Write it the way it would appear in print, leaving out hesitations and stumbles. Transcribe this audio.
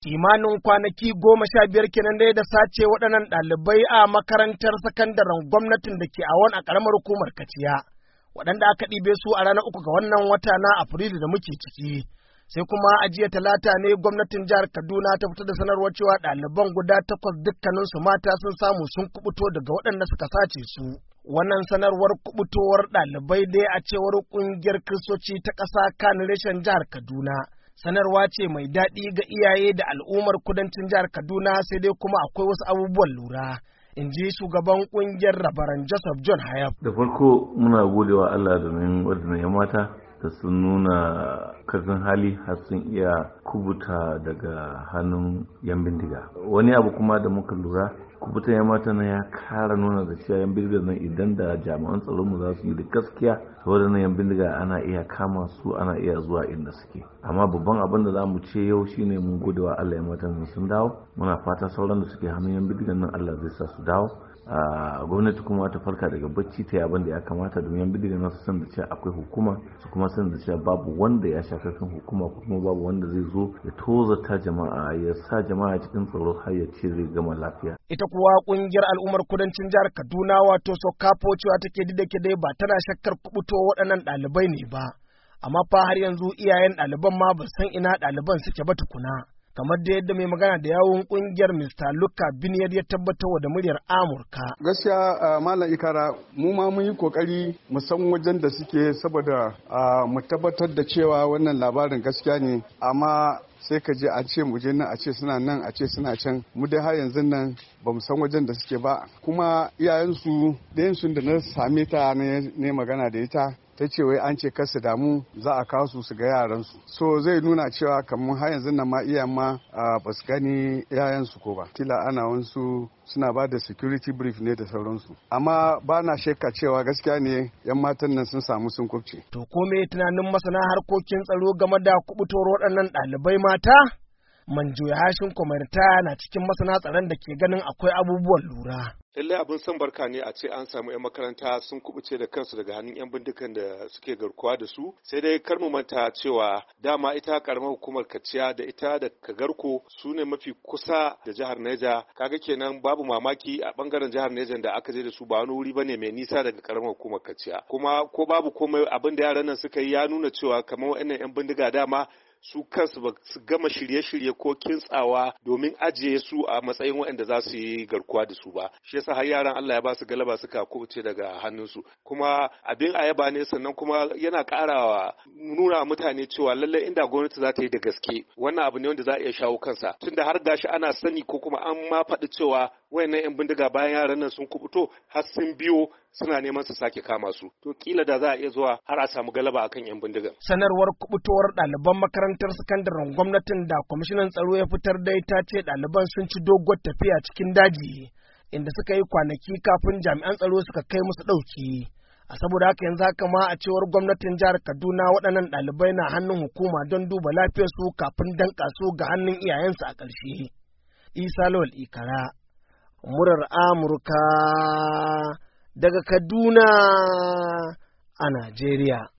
Kimanin kwanaki 15 kenan dai da sace waɗannan ɗalibai a makarantar sakandaren gwamnatin da ke Awon a ƙaramar hukumar Kaciya, waɗanda aka ɗibe su a ranar 3 ga wannan wata na Afrilu da muke ciki. Sai kuma a jiya Talata ne gwamnatin jihar Kaduna ta fitar da sanarwar cewa ɗaliban guda 8 dukkaninsu mata sun samu sun kubuto daga waɗanda suka sace su. Wannan sanarwar kubutowar ɗalibai dai a cewar ƙungiyar Kiristoci ta ƙasa kan reshen jihar Kaduna. Sanarwa ce mai daɗi ga iyaye da al'ummar kudancin jihar Kaduna, sai dai kuma akwai wasu abubuwan lura. In ji shugaban ƙungiyar Rabaran Joseph John Hayab. Da farko muna godewa Allah domin waɗannan 'yan mata da sun nuna karfin hali har sun iya kubuta daga hannun 'yan bindiga. Wani abu kuma da muka lura, kubutan 'yan mata na ya kara nuna da cewa 'yan bindiga nan idan da jami'an tsaron mu za su yi da gaskiya, waɗannan 'yan bindiga ana iya kama su, ana iya zuwa inda suke. Amma babban abin da za mu ce yau shine mun gode wa Allah 'yan matan sun dawo. Muna fata sauran da suke hannun 'yan bindigan nan Allah zai sa su dawo. Gwamnati kuma ta farka daga bacci ta yi abin da ya kamata domin 'yan bindigan nan su san da cewa akwai hukuma, su kuma san da cewa babu wanda ya sha karfin hukuma, kuma babu wanda zai zo ya tozata jama'a, ya sa jama'a cikin tsaro har ya ce zai gama lafiya. Ita kuwa kungiyar al'ummar kudancin jihar Kaduna wato Sokapo cewa take didake dai ba tana shakkar kubuto waɗannan ɗalibai ne ba, amma fa har yanzu iyayen ɗaliban ma ba san ina ɗaliban suke ba tukuna. Kamar da yadda mai magana da yawun kungiyar Mr. Luka Biniyar ya tabbatar da muryar Amurka. Gaskiya Malam Ikara, mu ma mun yi kokari mu san wajen da suke saboda mu tabbatar da cewa wannan labarin gaskiya ne, amma sai ka je a ce mu je nan, a ce suna nan, a ce suna can. Mu dai har yanzu nan ba mu san wajen da suke ba. Kuma iyayensu da na same ta ne magana da ita, ta ce wai an ce kar su damu, za a kawo su ga yaransu. So zai nuna cewa kamar har yanzu nan ma iyayen ma ba su gani yayansu ko ba. Kila ana wansu suna ba da security brief ne da sauransu. Amma ba na shakka cewa gaskiya ne 'yan matan nan sun samu sun kubce. To ko me tunanin masana harkokin tsaro game da kubutowar waɗannan ɗalibai mata? Manjo Hashin Komarta na cikin masana tsaron da ke ganin akwai abubuwan lura. Lallai abin son barka ne a ce an samu 'yan makaranta sun kubuce da kansu daga hannun 'yan bindigan da suke garkuwa da su. Sai dai kar mu manta cewa dama ita karamar hukumar Kaciya da ita da Kagarko su ne mafi kusa da jihar Neja. Kaga kenan babu mamaki a bangaren jihar Neja da aka je da su ba wani wuri bane mai nisa daga karamar hukumar Kaciya. Kuma ko babu komai abin da yaran nan suka yi ya nuna cewa kamar waɗannan 'yan bindiga dama su kansu ba su gama shirye-shirye ko kintsawa domin ajiye su a matsayin waɗanda za su yi garkuwa da su ba. Shi yasa har yaran Allah ya ba su galaba suka kubuce daga hannunsu. Kuma abin ayaba ne, sannan kuma yana ƙarawa nuna mutane cewa lallai inda gwamnati za ta yi da gaske wannan abu ne wanda za a iya shawo kansa. Tunda har gashi ana sani ko kuma an ma faɗi cewa wayannan 'yan bindiga bayan yaran nan sun kubuto har sun biyo suna neman su sake kama su. To kila da za a iya zuwa har a samu galaba akan 'yan bindigan. Sanarwar kubutowar ɗaliban makarantar sakandaren gwamnatin da kwamishinan tsaro ya fitar da ita ce ɗaliban sun ci doguwar tafiya cikin daji inda suka yi kwanaki kafin jami'an tsaro suka kai musu ɗauki. A saboda haka yanzu haka ma a cewar gwamnatin jihar Kaduna waɗannan ɗalibai na hannun hukuma don duba lafiyarsu kafin danƙa su ga hannun iyayensu a ƙarshe. Isa Lawal Ikara, murar Amurka daga Kaduna a Najeriya.